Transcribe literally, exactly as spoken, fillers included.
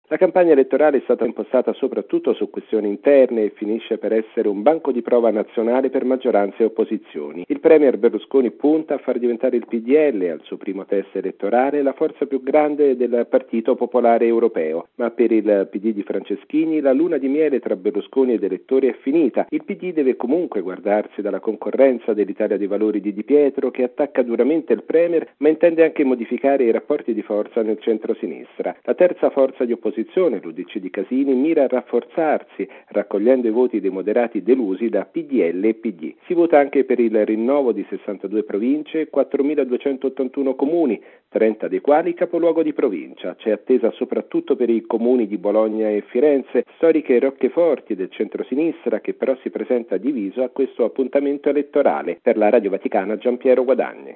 La campagna elettorale è stata impostata soprattutto su questioni interne e finisce per essere un banco di prova nazionale per maggioranze e opposizioni. Il premier Berlusconi punta a far diventare il P D L, al suo primo test elettorale, la forza più grande del Partito Popolare Europeo, ma per il P D di Franceschini la luna di miele tra Berlusconi ed elettori è finita. Il P D deve comunque guardarsi dalla concorrenza dell'Italia dei Valori di Di Pietro, che attacca duramente il premier, ma intende anche modificare i rapporti di forza nel centro-sinistra. La terza forza di opposizione, l'U D C di Casini, mira a rafforzarsi, raccogliendo i voti dei moderati delusi da P D L e P D. Si vota anche per il rinnovo di sessantadue province e quattromiladuecentottantuno comuni, trenta dei quali capoluogo di provincia. C'è attesa soprattutto per i comuni di Bologna e Firenze, storiche roccheforti del centro-sinistra, che però si presenta diviso a questo appuntamento elettorale. Per la Radio Vaticana, Giampiero Guadagni.